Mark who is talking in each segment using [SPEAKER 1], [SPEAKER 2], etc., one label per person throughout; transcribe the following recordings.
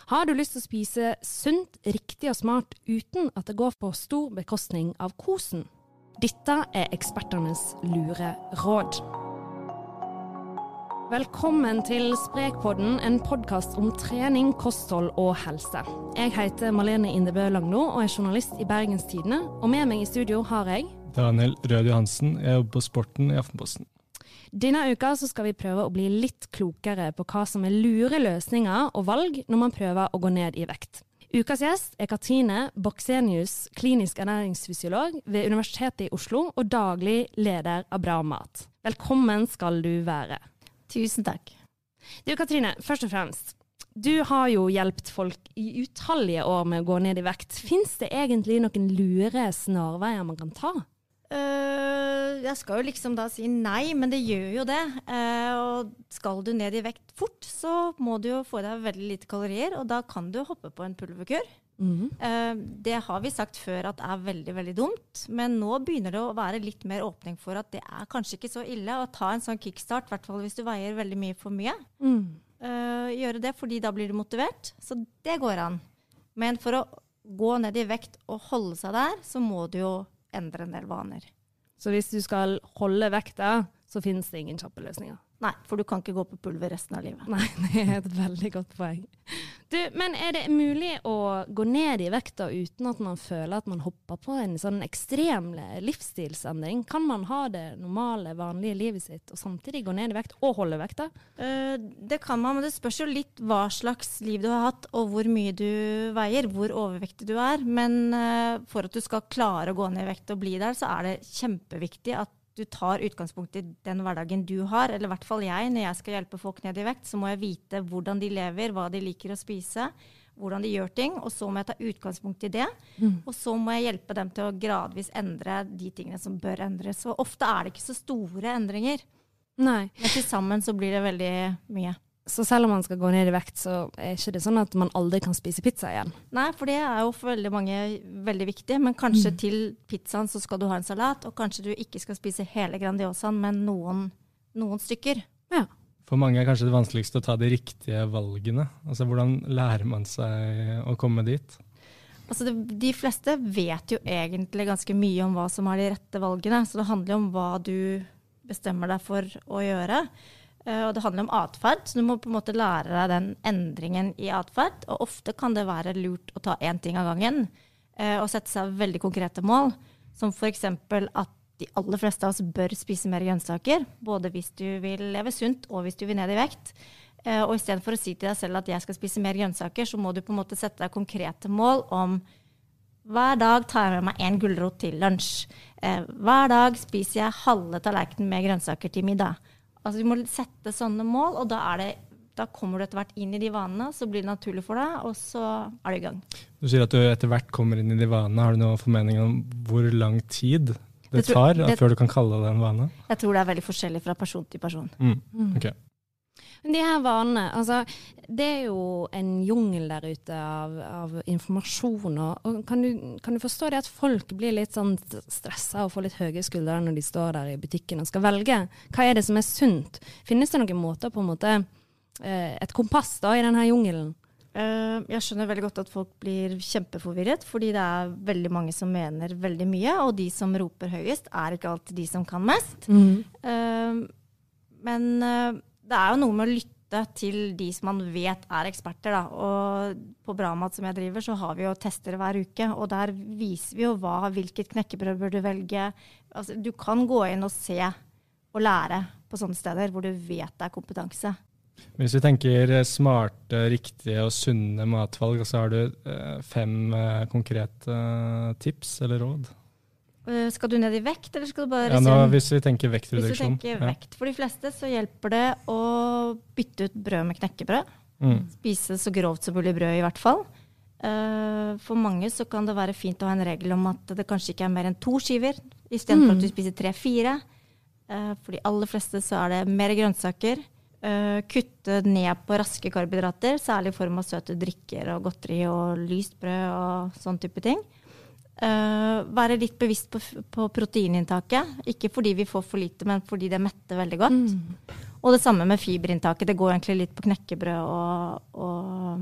[SPEAKER 1] Har du lyst til å spise sunt, riktig og smart uten at det går på stor bekostning av kosen? Dette er eksperternes lure råd. Velkommen til Sprekpodden, en podcast om trening, kosthold og helse. Jeg heter Malene Indebø Langno og er journalist i Bergens Tidende, og med meg i studio har jeg
[SPEAKER 2] Daniel Rød Johansen, jeg jobber på Sporten i Aftenposten.
[SPEAKER 1] Denne uka så skal vi prøve å bli litt klokere på hva som er lure løsninger og valg når man prøver å gå ned i vekt. Ukas gjest er Katrine Boksenius, klinisk ernæringsfysiolog ved Universitetet i Oslo og daglig leder av Bra Mat. Velkommen skal du være.
[SPEAKER 3] Tusen takk.
[SPEAKER 1] Du Katrine, først og fremst, du har jo hjulpet folk i utallige år med å gå ned i vekt. Finns det egentlig noen lure snarveier man kan ta?
[SPEAKER 3] Jeg skal jo liksom da si nei, men det gjør jo det. Og skal du ned i vekt fort, så må du jo få deg veldig lite kalorier, og da kan du hoppe på en pulverkur. Det har vi sagt før at er veldig, veldig dumt, men nå begynner det å være litt mer åpning for at det er kanskje ikke så ille å ta en sånn kickstart, i hvert fall hvis du veier veldig mye for mye. Gjøre det, fordi da blir du motivert, så det går an. Men for å gå ned i vekt og holde seg der, så må du jo endre en del vaner.
[SPEAKER 1] Så hvis du skal holde vekta, så finnes det ingen kjappe løsninger?
[SPEAKER 3] Nei, for du kan ikke gå på pulver resten av livet.
[SPEAKER 1] Nei, det er et veldig godt poeng. Du, men er det mulig å gå ned i vekta uten at man føler at man hopper på en sånn ekstrem livsstilsendring? Kan man ha det normale, vanlige livet sitt og samtidig gå ned i vekt og holde vekta?
[SPEAKER 3] Det kan man, men det spørs jo litt hva slags liv du har hatt og hvor mye du veier, hvor overvektig du er. Men for at du skal klare å gå ned i vekt og bli der, så er det kjempeviktig at du tar utgangspunkt i den hverdagen du har, eller i hvert fall jeg, når jeg skal hjelpe folk ned i vekt, så må jeg vite hvordan de lever, hva de liker å spise, hvordan de gjør ting, og så må jeg ta utgangspunkt i det, og så må jeg hjelpe dem til å gradvis endre de tingene som bør endres. Så ofte er det ikke så store endringer.
[SPEAKER 1] Nei.
[SPEAKER 3] Men til sammen så blir det veldig mye.
[SPEAKER 1] Så selv om man skal gå ned i vekt, så er ikke det sånn at man aldri kan spise pizza igjen?
[SPEAKER 3] Nei, for det er jo for veldig mange veldig viktig, men kanskje til pizzaen så skal du ha en salat, og kanskje du ikke skal spise hele Grandiosaen, men noen stykker.
[SPEAKER 1] Ja.
[SPEAKER 2] For mange er kanskje det vanskeligste å ta de riktige valgene. Altså, hvordan lærer man seg å komme dit?
[SPEAKER 3] Altså de fleste vet jo egentlig ganske mye om hva som er de rette valgene, så det handler om hva du bestemmer deg for å gjøre. Og det handler om atferd, så du må på en måte lære deg den endringen i atferd, og ofte kan det være lurt å ta en ting av gangen, og sette seg veldig konkrete mål, som for eksempel at de aller fleste av oss bør spise mer grønnsaker, både hvis du vil leve sunt og hvis du vil ned i vekt. Og i stedet for å si til deg selv at jeg skal spise mer grønnsaker, så må du på en måte sette deg konkrete mål om hver dag tar jeg med meg en gulrot til lunsj. Hver dag spiser jeg halve tallerkenen med grønnsaker til middag. Altså du må sette sånne mål, og da kommer du etter hvert inn i de vanene, så blir det naturlig for deg, og så er du i gang.
[SPEAKER 2] Du sier at du etter hvert kommer inn i de vanene. Har du noen formening om hvor lang tid det tar før du kan kalle det en vane?
[SPEAKER 3] Jeg tror det er veldig forskjellig fra person til person.
[SPEAKER 2] Ok.
[SPEAKER 1] Men de her vanene, altså, det er jo en jungel der ute av informasjon, og kan du forstå det at folk blir litt sånn stresset og får litt høye skuldre når de står der i butikken og skal velge? Hva er det som er sunt? Finnes det noen måter på en måte, et kompass da i denne jungelen?
[SPEAKER 3] Jeg skjønner veldig godt at folk blir kjempeforvirret, fordi det er veldig mange som mener veldig mye, og de som roper høyest er ikke alltid de som kan mest. Men det er jo noe med å lytte til de som man vet er eksperter, da. Og på Bra Mat som jeg driver, så har vi jo tester hver uke, og der viser vi jo hvilket knekkebrød bør du velge. Altså, du kan gå inn og se og lære på sånne steder hvor du vet det er kompetanse.
[SPEAKER 2] Hvis vi tenker smarte, riktige og sunne matvalg, så har du 5 konkrete tips eller råd?
[SPEAKER 3] Skal du ned i vekt, eller skal du bare...
[SPEAKER 2] Hvis vi tenker vektreduksjon.
[SPEAKER 3] Hvis du tenker vekt. For de fleste så hjelper det å bytte ut brød med knekkebrød. Spise så grovt som mulig brød i hvert fall. For mange så kan det være fint å ha en regel om at det kanskje ikke er mer enn 2 skiver, i stedet for at du spiser 3-4. For de aller fleste så er det mer grønnsaker. Kutte ned på raske karbohydrater, særlig i form av søte drikker og godteri og lyst brød og sånn type ting. Være litt bevisst på proteininntaket, ikke fordi vi får for lite, men fordi det metter veldig godt. Og det samme med fiberinntaket, det går egentlig litt på knekkebrød og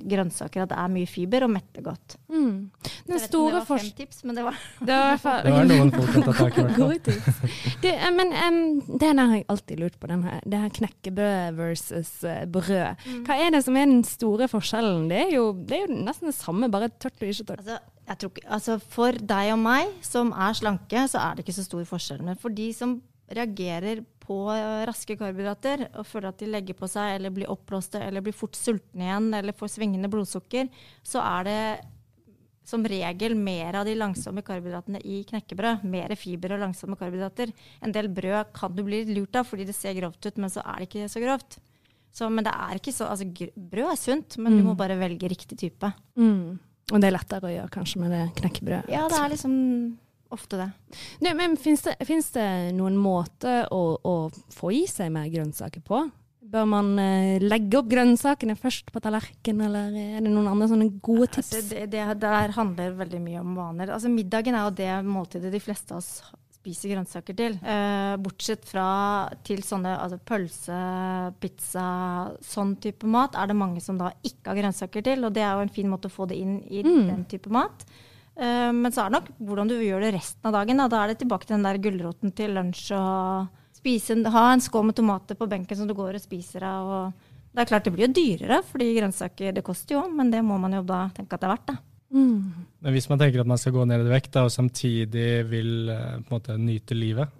[SPEAKER 3] grønnsaker, at det mye fiber og metter godt.
[SPEAKER 1] Den
[SPEAKER 3] Jeg vet ikke om
[SPEAKER 1] store
[SPEAKER 3] det var 5
[SPEAKER 1] forskjellen
[SPEAKER 3] tips, men det var...
[SPEAKER 1] Det var, i hvert fall-
[SPEAKER 2] Det var noen folk som tar tak i hvert fall.
[SPEAKER 1] Gode tips. Det der har jeg alltid lurt på, det her knekkebrød versus brød. Hva det som den store forskjellen? Det er jo nesten det samme, bare tørt og ikke tørt.
[SPEAKER 3] Jeg tror ikke, altså for deg og meg som slanke, så det ikke så stor forskjell. Men for de som reagerer på raske karbohydrater og føler at de legger på seg, eller blir oppblåste, eller blir fort sultne igjen, eller får svingende blodsukker, så det som regel mer av de langsomme karbohydratene i knekkebrød. Mer fiber og langsomme karbohydrater. En del brød kan du bli litt lurt av, fordi det ser grovt ut, men så det ikke så grovt. Men det ikke så, altså brød sunt, men du må bare velge riktig type.
[SPEAKER 1] Og det lettere å gjøre kanskje med det knekkebrødet.
[SPEAKER 3] Ja, det liksom ofte det.
[SPEAKER 1] Nei, men finnes det noen måte å få i seg mer grønnsaker på? Bør man legge opp grønnsakene først på tallerken, eller det noen andre sånne gode tips?
[SPEAKER 3] Altså, det der handler veldig mye om vaner. Altså, middagen jo det måltidet de fleste av oss spiser grønnsaker til. Bortsett fra til sånne pølse, pizza, sånn type mat, det mange som da ikke har grønnsaker til, og det jo en fin måte å få det inn i den type mat. Men så det nok hvordan du gjør det resten av dagen. Da det tilbake til den der gulroten til lunsj og ha en skål med tomater på benken som du går og spiser av. Og det klart det blir jo dyrere, fordi grønnsaker det koster jo, men det må man jo da tenke at det verdt det.
[SPEAKER 2] Men hvis man tenker at man skal gå ned i vekt da, og samtidig vil på en måte nyte livet,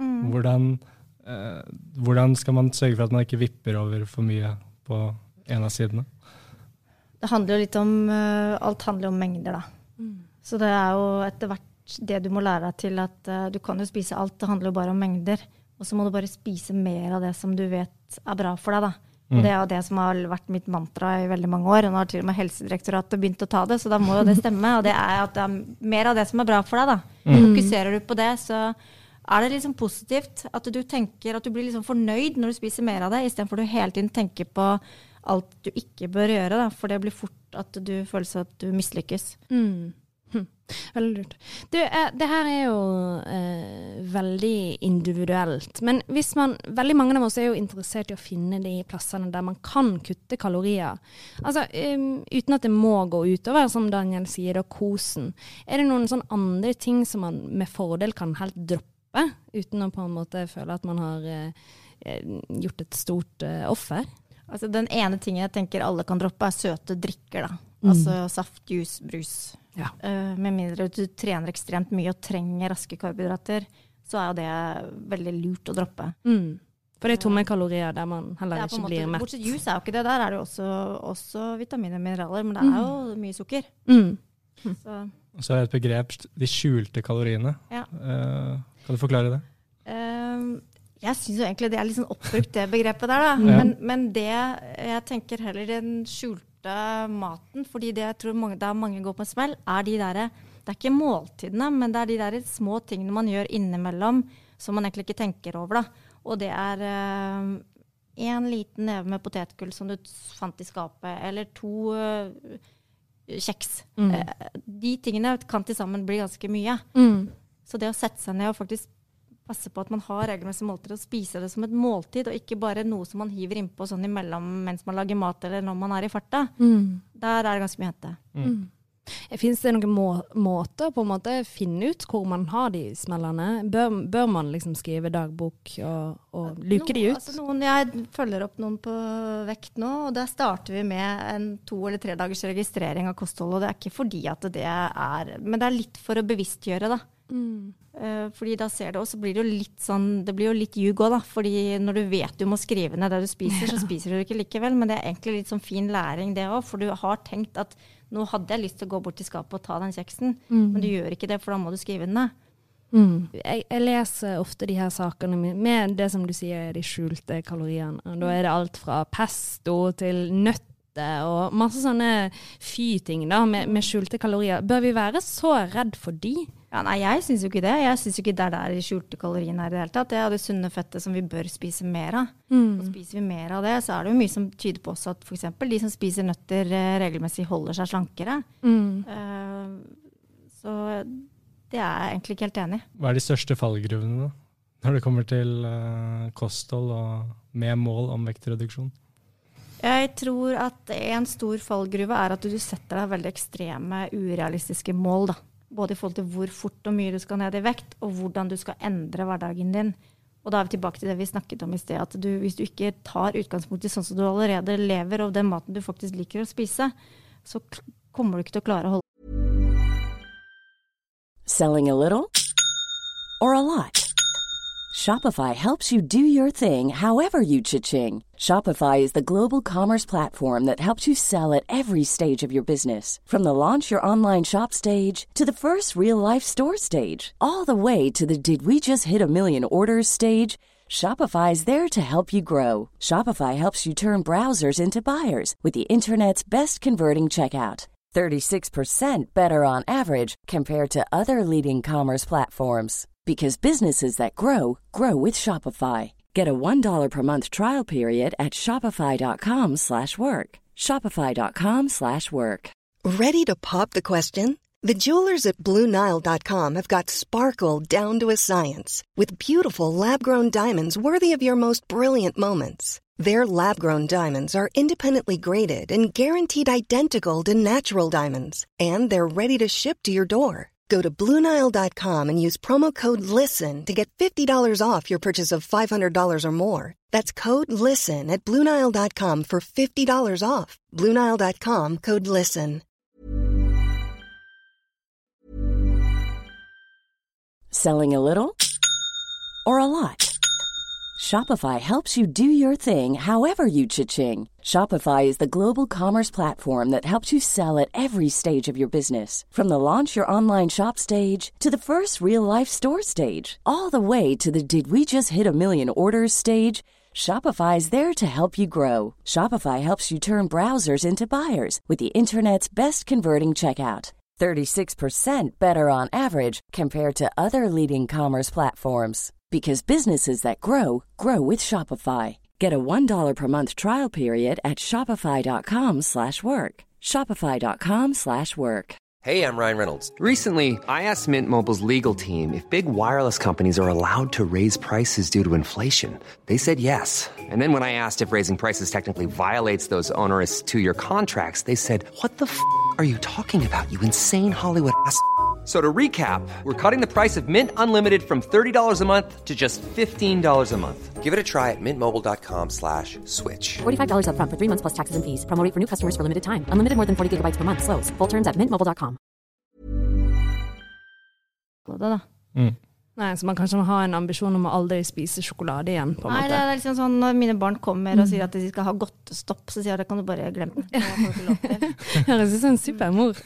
[SPEAKER 2] hvordan skal man sørge for at man ikke vipper over for mye på en av sidene?
[SPEAKER 3] Det handler jo litt om, alt handler om mengder da. Så det jo etter hvert det du må lære deg til at du kan jo spise alt, det handler jo bare om mengder. Og så må du bare spise mer av det som du vet bra for deg da. Og det jo det som har vært mitt mantra i veldig mange år, og nå har til og med Helsedirektoratet begynt å ta det, så da må jo det stemme, og det at det mer av det som bra for deg da. Fokuserer du på det, så det liksom positivt at du tenker at du blir liksom fornøyd når du spiser mer av det, i stedet for at du hele tiden tenker på alt du ikke bør gjøre da, for det blir fort at du føler seg at du mislykkes.
[SPEAKER 1] Veldig lurt. Det her jo veldig individuelt, men veldig mange av oss jo interessert i å finne de plassene der man kan kutte kalorier. Altså, uten at det må gå utover, som Daniel sier, da, kosen. Det noen sånne andre ting som man med fordel kan helt droppe, uten å på en måte føle at man har gjort et stort offer?
[SPEAKER 3] Altså, den ene tingen jeg tenker alle kan droppe søte drikker da. Altså saft, juice, brus. Ja. Med mindre du trener ekstremt mye og trenger raske karbohydrater, så jo det veldig lurt å droppe.
[SPEAKER 1] For det tomme kalorier der man heller ikke blir mett.
[SPEAKER 3] Bortsett juice jo ikke det, der det jo også vitaminer og mineraler, men det jo mye sukker.
[SPEAKER 2] Så et begrep, de skjulte kaloriene. Ja. Kan du forklare det?
[SPEAKER 3] Jeg synes jo egentlig det litt sånn oppbrukt det begrepet der da, men det jeg tenker heller den skjulte maten, fordi det jeg tror mange går på en smell, de der, det ikke måltidene, men det de der små tingene man gjør innimellom, som man egentlig ikke tenker over da. Og det en liten neve med potetgull som du fant i skapet, eller 2 kjeks. De tingene kan til sammen bli ganske mye. Så det å sette seg ned og faktisk passe på at man har regelmessig måltid og spise det som et måltid, og ikke bare noe som man hiver innpå sånn imellom mens man lager mat, eller når man i farta. Der det ganske mye hente.
[SPEAKER 1] Finnes det noen måter på en måte finne ut hvor man har de smellene? Bør man liksom skrive dagbok og luke de ut? Altså
[SPEAKER 3] jeg følger opp noen på vekt nå, og der starter vi med en 2 eller 3 dagers registrering av kosthold, og det ikke fordi at det men det litt for å bevisstgjøre da. Fordi da ser det også, blir det jo litt sånn, det blir jo litt ljug også da, fordi når du vet du må skrive ned det du spiser, så spiser du ikke likevel, men det egentlig litt sånn fin læring det også, for du har tenkt at nå hadde jeg lyst til å gå bort til skapet og ta den kjeksen, men du gjør ikke det, for da må du skrive den ned.
[SPEAKER 1] Jeg leser ofte de her sakene med det som du sier, de skjulte kaloriene, og da det alt fra pesto til nøtter, og masse sånne fy-ting da, med skjulte kalorier. Bør vi være så redd for de?
[SPEAKER 3] Ja, nei, jeg synes jo ikke det. Jeg synes jo ikke det de skjulte kaloriene i det hele tatt. Det det sunne fettet som vi bør spise mer av. Og spiser vi mer av det, så det jo mye som tyder på også at for eksempel de som spiser nøtter regelmessig holder seg slankere. Så det jeg egentlig ikke helt enig i.
[SPEAKER 2] Hva de største fallgruvene da, når det kommer til kosthold og med mål om vektreduksjon?
[SPEAKER 3] Jeg tror at en stor fallgruve at du setter deg veldig ekstreme, urealistiske mål, da. Både i forhold til hvor fort og mye du skal ned i vekt, og hvordan du skal endre hverdagen din. Og da vi tilbake til det vi snakket om i sted, at hvis du ikke tar utgangspunkt i sånn som du allerede lever, og den maten du faktisk liker å spise, så kommer du ikke til å klare å holde.
[SPEAKER 4] Selling a little or a lot? Shopify helps you do your thing however you cha-ching. Shopify is the global commerce platform that helps you sell at every stage of your business. From the launch your online shop stage to the first real-life store stage, all the way to the did we just hit a million orders stage. Shopify is there to help you grow. Shopify helps you turn browsers into buyers with the internet's best converting checkout. 36% better on average compared to other leading commerce platforms. Because businesses that grow, grow with Shopify. Get a $1 per month trial period at shopify.com/work. Shopify.com/work.
[SPEAKER 5] Ready to pop the question? The jewelers at BlueNile.com have got sparkle down to a science with beautiful lab-grown diamonds worthy of your most brilliant moments. Their lab-grown diamonds are independently graded and guaranteed identical to natural diamonds, and they're ready to ship to your door. Go to BlueNile.com and use promo code LISTEN to get $50 off your purchase of $500 or more. That's code LISTEN at BlueNile.com for $50 off. BlueNile.com, code LISTEN.
[SPEAKER 4] Selling a little or a lot? Shopify helps you do your thing however you cha-ching. Shopify is the global commerce platform that helps you sell at every stage of your business. From the launch your online shop stage to the first real-life store stage, all the way to the did we just hit a million orders stage. Shopify is there to help you grow. Shopify helps you turn browsers into buyers with the internet's best converting checkout. 36% better on average compared to other leading commerce platforms. Because businesses that grow, grow with Shopify. Get a $1 per month trial period at shopify.com/work. Shopify.com/work.
[SPEAKER 6] Hey, I'm Ryan Reynolds. Recently, I asked Mint Mobile's legal team if big wireless companies are allowed to raise prices due to inflation. They said yes. And then when I asked if raising prices technically violates those onerous two-year contracts, they said, "What the f*** are you talking about, you insane Hollywood ass?" So to recap, we're cutting the price of Mint Unlimited from $30 a month to just $15 a month. Give it a try at mintmobile.com/switch.
[SPEAKER 7] $45 up front for 3 months plus taxes and fees. Promo rate for new customers for limited time. Unlimited more than 40 gigabytes per month. Slows full terms at mintmobile.com.
[SPEAKER 1] Nei, så man kanskje må ha en ambisjon om å aldri spise sjokolade igjen, på en måte.
[SPEAKER 3] Nei, det er liksom sånn, når mine barn kommer og sier at de skal ha godtestopp, så sier jeg, det kan du bare glemme. Det får du ikke lov til.
[SPEAKER 1] Høres ut som en supermor.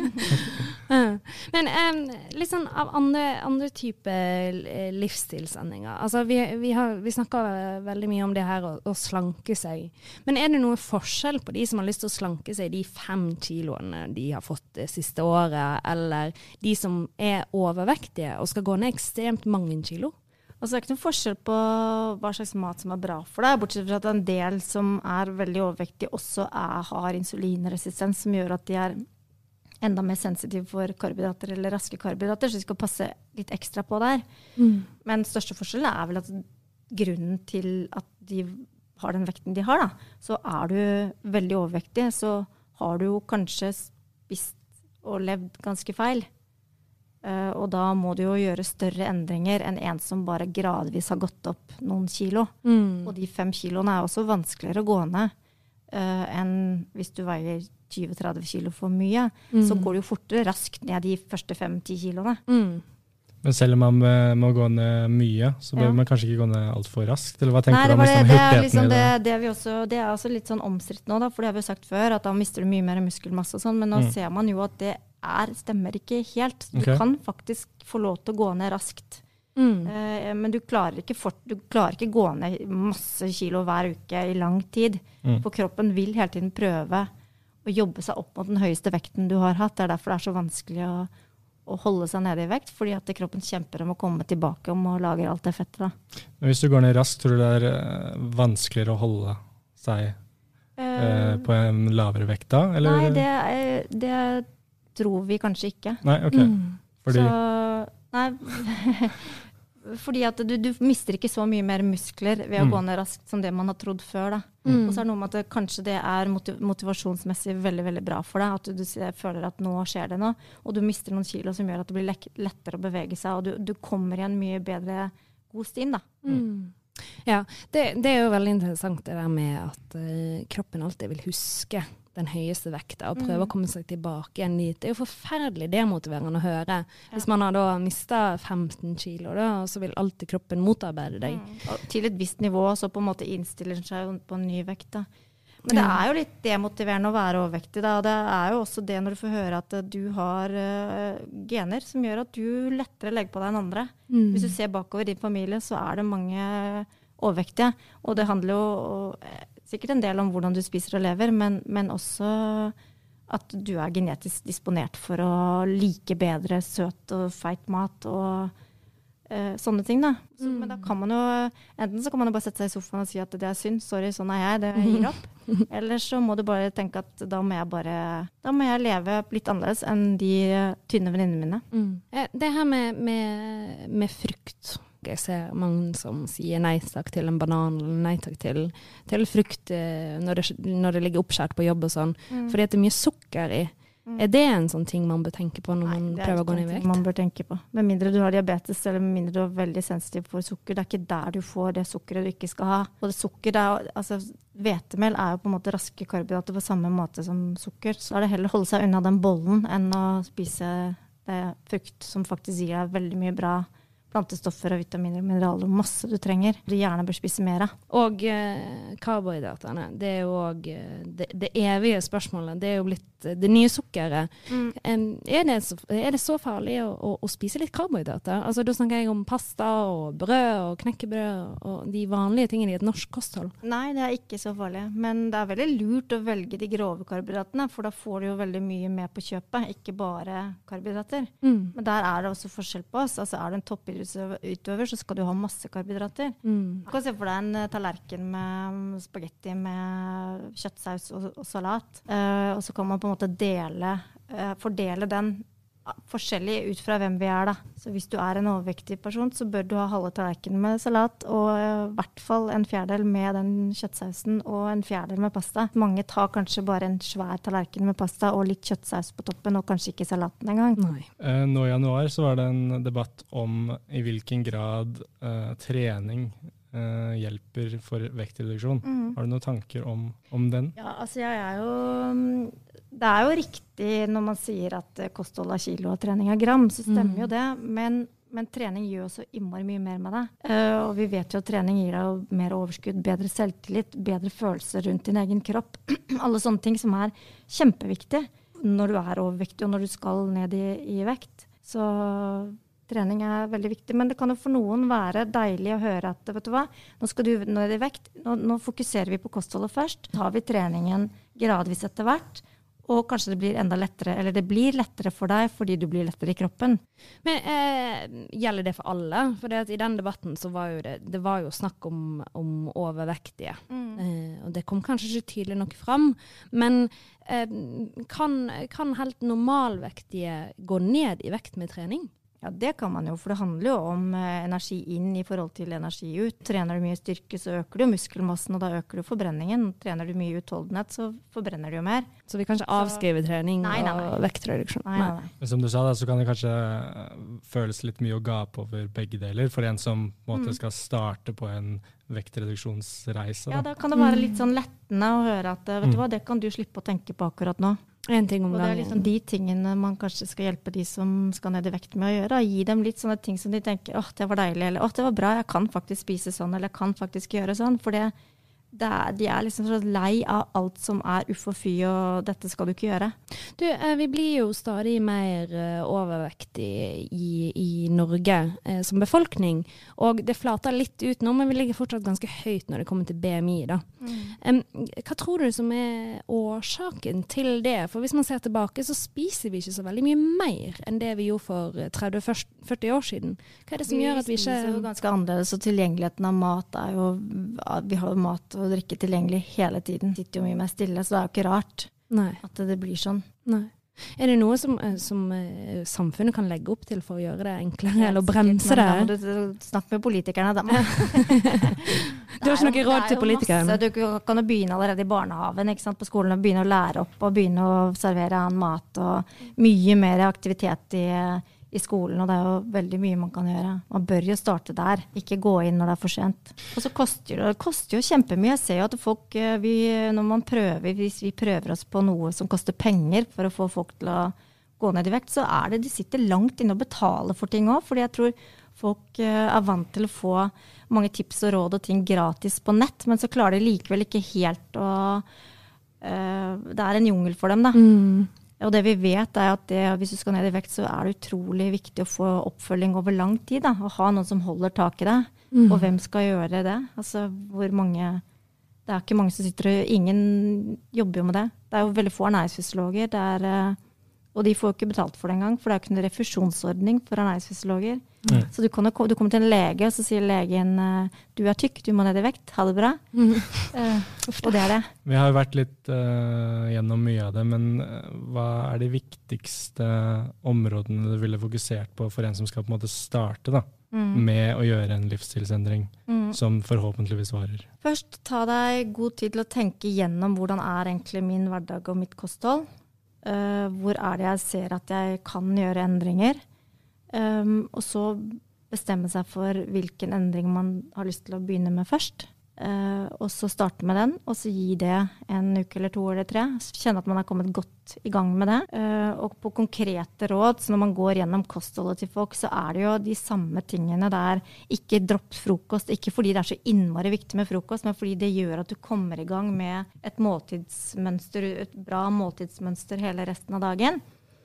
[SPEAKER 1] Men litt sånn av andre typer livsstilsendringer. Altså, vi snakker veldig mye om det her å slanke seg. Men er det noe forskjell på de som har lyst til å slanke seg de 5 kiloene de har fått det siste året, eller de som er overvektige og skal gå ned ekstremt mange kilo? Altså, det er ikke noen forskjell på hva slags mat som er bra for deg, bortsett fra at en del som er veldig overvektige også har insulinresistens, som gjør at de er enda mer sensitive for karbohydrater eller raske karbohydrater, så de skal passe litt ekstra på der. Men største forskjellen er vel at grunnen til at de har den vekten de har, da, så er du veldig overvektig, så har du jo kanskje spist og levd ganske feil. Og da må du jo gjøre større endringer enn en som bare gradvis har gått opp noen kilo. Og de 5 kiloene er også vanskeligere å gå ned enn hvis du veier 20-30 kilo for mye. Så går det jo fortere raskt ned de første 5-10 kiloene.
[SPEAKER 2] Men selv om man må gå ned mye, så bør man kanskje ikke gå ned alt for raskt? Eller hva tenker du om
[SPEAKER 3] det er også litt sånn omstridt nå, da, for det har vi jo sagt før, at da mister du mye mer muskelmasse og sånn, men nå ser man jo at det stemmer ikke helt. Du kan faktisk få lov til å gå ned raskt. Men du klarer ikke gå ned masse kilo hver uke i lang tid. For kroppen vil hele tiden prøve å jobbe seg opp mot den høyeste vekten du har hatt. Det er derfor det er så vanskelig å holde seg nede i vekt, fordi at kroppen kjemper om å komme tilbake om å lage alt det fettet. Da.
[SPEAKER 2] Men hvis du går ned raskt, tror du det er vanskeligere å holde seg på en lavere vekt da? Eller?
[SPEAKER 3] Nei, det tror vi kanskje ikke.
[SPEAKER 2] Nei, ok. Fordi...
[SPEAKER 3] Så, nei, fordi at du mister ikke så mye mer muskler ved å gå ned raskt som det man har trodd før. Da. Og så er det noe med at kanskje det er motivasjonsmessig veldig, veldig bra for deg, at du føler at nå skjer det noe, og du mister noen kilo som gjør at det blir lettere å bevege seg, og du kommer i en mye bedre god stim. Da.
[SPEAKER 1] Ja, det er jo veldig interessant det der med at kroppen alltid vil huske den høyeste vekta og prøve å komme seg tilbake igjen dit. Det er jo forferdelig demotiverende å høre. Hvis man har da mistet 15 kilo, da, så vil alltid kroppen motarbeide deg.
[SPEAKER 3] Og til et visst nivå, så på en måte innstiller seg på en ny vekt. Da. Men det er jo litt demotiverende å være overvektig. Da. Det er jo også det når du får høre at du har gener som gjør at du lettere legger på deg enn andre. Hvis du ser bakover i din familie, så er det mange overvektige. Og det handler jo sikkert en del om hvordan du spiser og lever, men også at du er genetisk disponert for å like bedre søt og feit mat og sånne ting. Da. Men da kan man jo, enten så kan man jo bare sette seg i sofaen og si at det er synd, sorry, sånn er jeg, det gir opp. Eller så må du bare tenke at da må jeg leve litt annerledes enn de tynne venninnene mine. Det
[SPEAKER 1] her med frukt. Jeg ser mange som sier nei takk til en banan, eller nei takk til frukt når det ligger oppskjært på jobb og sånn, fordi at det er mye sukker i. Er det en sånn ting man bør tenke på når man prøver å gå ned i vekt?
[SPEAKER 3] Man bør tenke på. Med mindre du har diabetes, eller med mindre du er veldig sensitiv for sukker. Det er ikke der du får det sukkeret du ikke skal ha. Og det sukker, hvetemel er jo på en måte raske karbohydrater på samme måte som sukker. Så er det heller å holde seg unna den bollen enn å spise det frukt som faktisk gir deg veldig mye bra plantestoffer og vitaminer og mineraler og masse du trenger. Du gjerne bør spise mer.
[SPEAKER 1] Og karbohydraterne, det er jo også det evige spørsmålet. Det er jo blitt det nye sukkeret. Er det så farlig å spise litt karbohydrater? Altså, da snakker jeg om pasta og brød og knekkebrød og de vanlige tingene i et norsk kosthold.
[SPEAKER 3] Nei, det er ikke så farlig. Men det er veldig lurt å velge de grove karbohydratene, for da får du jo veldig mye med på kjøpet, ikke bare karbohydrater. Men der er det også forskjell på oss. Altså, er du en toppidrettsutøver, så skal du ha masse karbohydrater. Du kan se for deg en tallerken med spagetti med kjøttsaus og salat. Og så kan man på en måte fordele den forskjellig ut fra hvem vi er. Da. Så hvis du er en overvektig person, så bør du ha halve tallerken med salat, og i hvert fall en fjerdedel med den kjøttsausen, og en fjerdedel med pasta. Mange tar kanskje bare en svær tallerken med pasta og litt kjøttsaus på toppen, og kanskje ikke salaten engang.
[SPEAKER 2] Nå i januar så var det en debatt om i hvilken grad trening hjelper for vektreduksjon. Har du noen tanker om den?
[SPEAKER 3] Ja, altså det er jo riktig når man sier at kosthold er kilo og trening er gram, så stemmer jo det, men trening gjør så innmari mye mer med det. Og vi vet jo at trening gir deg mer overskudd, bedre selvtillit, bedre følelser rundt din egen kropp. Alle sånne ting som er kjempeviktig når du er overvektig og når du skal ned i vekt. Så trening er veldig viktig, men det kan jo for noen være deilig å høre at, vet du hva, nå skal du ned i vekt, nå fokuserer vi på kostholdet først, tar vi treningen gradvis etter hvert, og kanskje det blir enda lettere, eller det blir lettere for deg fordi du blir lettere i kroppen.
[SPEAKER 1] Men gjelder det for alle? For det at i den debatten så var jo det var jo snakk om overvektige. Og det kom kanskje ikke tydelig nok fram, men kan helt normalvektige gå ned i vekt med trening?
[SPEAKER 3] Ja, det kan man jo, for det handler jo om energi inn i forhold til energi ut. Trener du mye styrke, så øker du muskelmassen, og da øker du forbrenningen. Trener du mye utholdenhet, så forbrenner du jo mer.
[SPEAKER 1] Så vi kan ikke avskrive trening og vektreduksjon?
[SPEAKER 3] Nei.
[SPEAKER 2] Men som du sa, så kan det kanskje føles litt mye å gape over begge deler, for en som på en måte skal starte på en vektreduksjonsreise.
[SPEAKER 3] Ja, da kan det være litt sånn lettende å høre at, vet du hva, det kan du slippe å tenke på akkurat nå.
[SPEAKER 1] En ting om
[SPEAKER 3] og det er liksom de tingene man kanskje skal hjelpe de som skal ned i vekt med å gjøre. Gi dem litt sånne ting som de tenker, det var deilig, eller det var bra, jeg kan faktisk spise sånn, eller jeg kan faktisk gjøre sånn. For de er liksom så lei av alt som er uff og fy, og dette skal du ikke gjøre.
[SPEAKER 1] Du, vi blir jo stadig mer overvektig i Norge som befolkning, og det flater litt ut nå, men vi ligger fortsatt ganske høyt når det kommer til BMI da. Hva tror du som er årsaken til det? For hvis man ser tilbake, så spiser vi ikke så veldig mye mer enn det vi gjorde for 30-40 år siden. Hva er det som gjør at vi ikke...
[SPEAKER 3] Vi spiser jo ganske annerledes, og tilgjengeligheten av mat er jo... Vi har jo mat og drikke tilgjengelig hele tiden. Sitter jo mye mer stille, så det er jo ikke rart at det blir sånn.
[SPEAKER 1] Nei. Er det noe som samfunnet kan legge opp til for å gjøre det enklere, eller bremse det?
[SPEAKER 3] Da må du snakke med politikerne.
[SPEAKER 1] Du har ikke noe råd til politikere?
[SPEAKER 3] Du kan jo begynne allerede i barnehaven, ikke sant, på skolen, og begynne å lære opp, og begynne å servere annen mat, og mye mer aktivitet i skolen, og det er jo veldig mye man kan gjøre. Man bør jo starte der, ikke gå inn når det er for sent. Og så koster det jo kjempemye. Jeg ser jo at folk, hvis vi prøver oss på noe som koster penger for å få folk til å gå ned i vekt, så de sitter langt inne og betaler for ting også, fordi jeg tror folk er vant til å få mange tips og råd og ting gratis på nett, men så klarer de likevel ikke helt å... det er en jungel for dem, da. Og det vi vet at hvis du skal ned i vekt, så det utrolig viktig å få oppfølging over lang tid, da, og ha noen som holder tak i det. Og hvem skal gjøre det? Altså, det ikke mange som sitter ingen jobber jo med det. Det jo veldig få ernæringsfysiologer, og de får jo ikke betalt for det engang, for det jo ikke en refusjonsordning for ernæringsfysiologer. Så du kommer til en lege, og så sier legen, du tykk, du må ned i vekt, ha det bra. Og det det.
[SPEAKER 2] Vi har jo vært litt gjennom mye av det, men hva de viktigste områdene du ville fokusert på for en som skal på en måte starte da, med å gjøre en livsstilsendring som forhåpentligvis varer?
[SPEAKER 3] Først, ta deg god tid til å tenke gjennom hvordan egentlig min hverdag og mitt kosthold. Hvor det jeg ser at jeg kan gjøre endringer. Og så bestemme seg for hvilken endring man har lyst til å begynne med først. Og så starte med den, og så gi det en uke eller 2 eller 3. Kjenne at man har kommet godt i gang med det. Og på konkrete råd, så når man går gjennom kostholdet til folk, så det jo de samme tingene der. Ikke dropp frokost, ikke fordi det så innmari viktig med frokost, men fordi det gjør at du kommer i gang med et måltidsmønster, et bra måltidsmønster hele resten av dagen.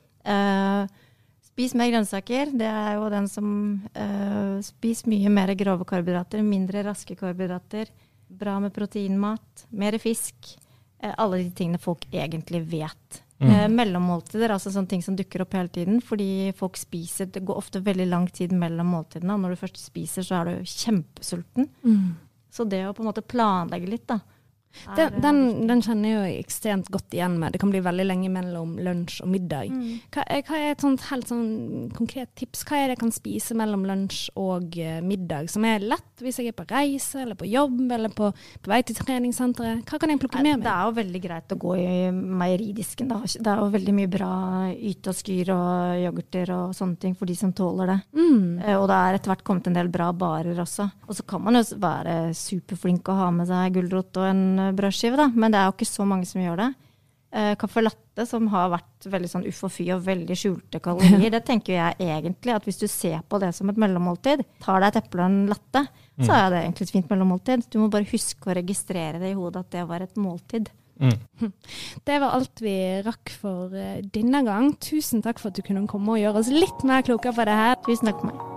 [SPEAKER 3] Spis mer grønnsaker, det jo den som spis mye mer grove karbohydrater, mindre raske karbohydrater, bra med proteinmat, mer fisk, alle de tingene folk egentlig vet. Mellommåltider, altså sånne ting som dukker opp hele tiden, fordi folk spiser, det går ofte veldig lang tid mellom måltidene, og når du først spiser så du kjempesulten. Så det å på en måte planlegge litt da,
[SPEAKER 1] Den kjenner jeg jo ekstremt godt igjen med. Det kan bli veldig lenge mellom lunsj og middag. Hva et sånt helt sånn konkret tips? Hva det jeg kan spise mellom lunsj og middag, som lett hvis jeg på reise, eller på jobb, eller på vei til treningssenteret? Hva kan jeg plukke med meg? Det
[SPEAKER 3] jo veldig greit å gå i meieridisken, da. Det jo veldig mye bra yte og skyr og yoghurter og sånne ting for de som tåler det. Og det etter hvert kommet en del bra barer også. Og så kan man jo være superflink å ha med seg gulrot og en brødskive da, men det jo ikke så mange som gjør det. Kaffe latte, som har vært veldig sånn uff og fy og veldig skjulte kalorier, det tenker jeg egentlig at hvis du ser på det som et mellommåltid, tar deg et eple og en latte, så det egentlig et fint mellommåltid. Du må bare huske å registrere det i hodet at det var et måltid.
[SPEAKER 1] Det var alt vi rakk for denne gang. Tusen takk for at du kunne komme og gjøre oss litt mer klokere for det her.
[SPEAKER 3] Tusen takk for meg.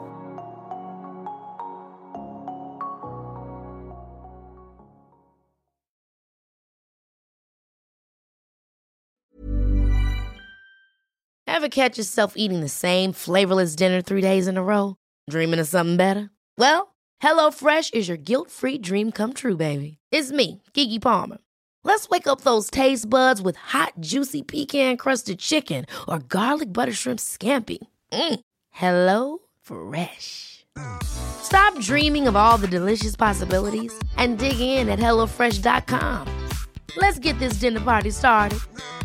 [SPEAKER 8] Ever catch yourself eating the same flavorless dinner 3 days in a row? Dreaming of something better? Well, HelloFresh is your guilt-free dream come true, baby. It's me, Keke Palmer. Let's wake up those taste buds with hot, juicy pecan-crusted chicken or garlic butter shrimp scampi. Hello Fresh. Stop dreaming of all the delicious possibilities and dig in at HelloFresh.com. Let's get this dinner party started.